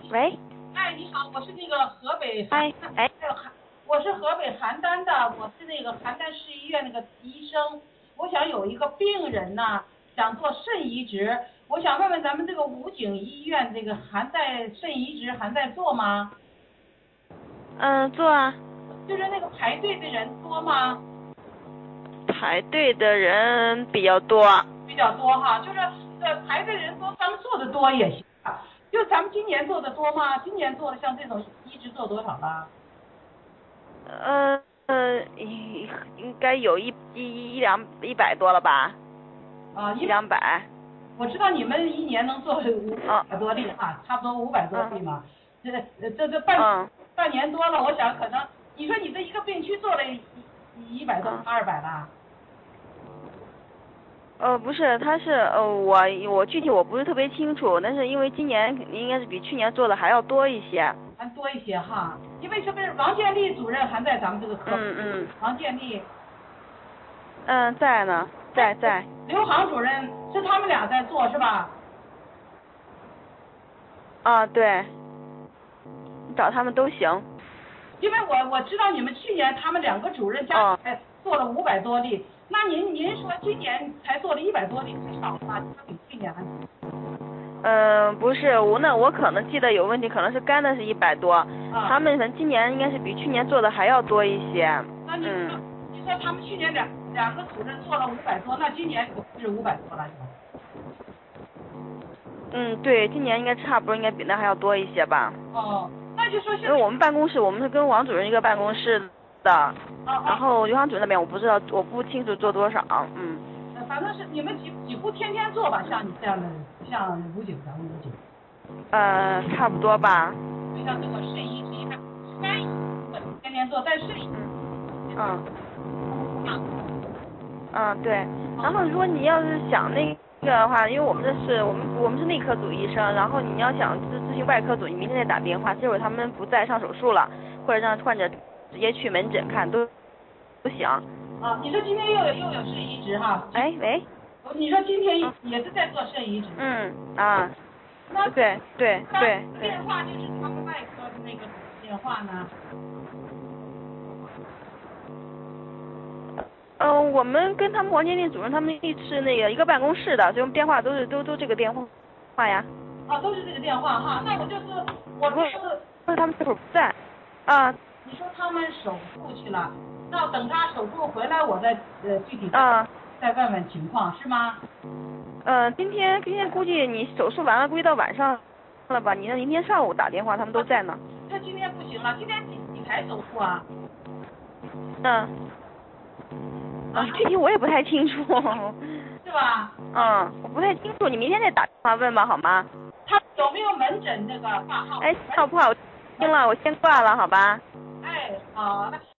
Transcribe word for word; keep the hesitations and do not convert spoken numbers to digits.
喂。 哎，你好，我是那个河北邯哎哎， 邯，我是河北邯郸的，我是那个邯郸市医院那个医生，我想有一个病人呢，想做肾移植，我想问问咱们这个武警医院这个还在肾移植还在做吗？ 嗯，做啊。 就是那个排队的人多吗？ 排队的人比较多。 比较多哈，就是呃排队的人多，咱们做的多也行啊。就咱们今年做的多吗？今年做的像这种移植做多少了？ 呃呃，应应该有一一一两一百多了吧？ 啊， 一一两百。 我知道你们一年能做五嗯百多例哈，差不多五百多例嗯嘛。这呃这这半嗯半年多了，我想可能你说你这一个病区做了一一百多嗯。 二百了。 呃，不是，他是呃，我我具体我不是特别清楚，但是因为今年肯定应该是比去年做的还要多一些。 还多一些哈，因为是不是王建立主任还在咱们这个科？ 嗯嗯王建立。 嗯，在呢，在在。 刘航主任是他们俩在做是吧？ 啊，对，你找他们都行。 因为我我知道你们去年他们两个主任加起来做了五百多例，那您您说今年才做了一百多例，太少了吧？比去年还。 嗯，不是，我那我可能记得有问题，可能是干的是一百多， 啊， 他们今年应该是比去年做的还要多一些。 那你说、 嗯你说他们去年两两个主任做了五百多，那今年是五百多了是吧？ 嗯，对，今年应该差不多，应该比那还要多一些吧。 哦，那就说现在。 因为我们办公室，我们是跟王主任一个办公室的， 啊啊， 然后刘航主任那边我不知道，我不清楚做多少。嗯。 呃反正是你们几几乎天天做吧，像你这样的，像武警咱们武警， 呃，差不多吧。 就像这个肾移植一般，肝移植天天做，但肾移植嗯。嗯，对。然后如果你要是想那个的话，因为我们这是我们我们是内科组医生，然后你要想咨咨询外科组，你明天再打电话，这会儿他们不在上手术了，或者让患者直接去门诊看都都行。 啊，你说今天又有又有肾移植哈？ 哎喂。 你说今天也是在做肾移植？ 嗯啊。 那对对那对对。 电话就是他们外科的那个电话呢？ 嗯，我们跟他们王建立主任他们是那个一个办公室的，所以我们电话都是都都这个电话话呀。 啊，都是这个电话哈。那我就是我不就是是他们这会儿不在。啊。 你说他们手术去了，那等他手术回来，我再呃具体再、 啊。 再问问情况是吗？ 嗯，今天今天估计你手术完了，估计到晚上了吧？你那明天上午打电话，他们都在呢。 他今天不行了，今天几几台手术啊？ 嗯。啊，具体我也不太清楚。 是吧？ 嗯，我不太清楚，你明天再打电话问吧，好吗？ 他有没有门诊那个挂号？ 哎，好不好？听了，我先挂了，好吧？ 哎，好，那。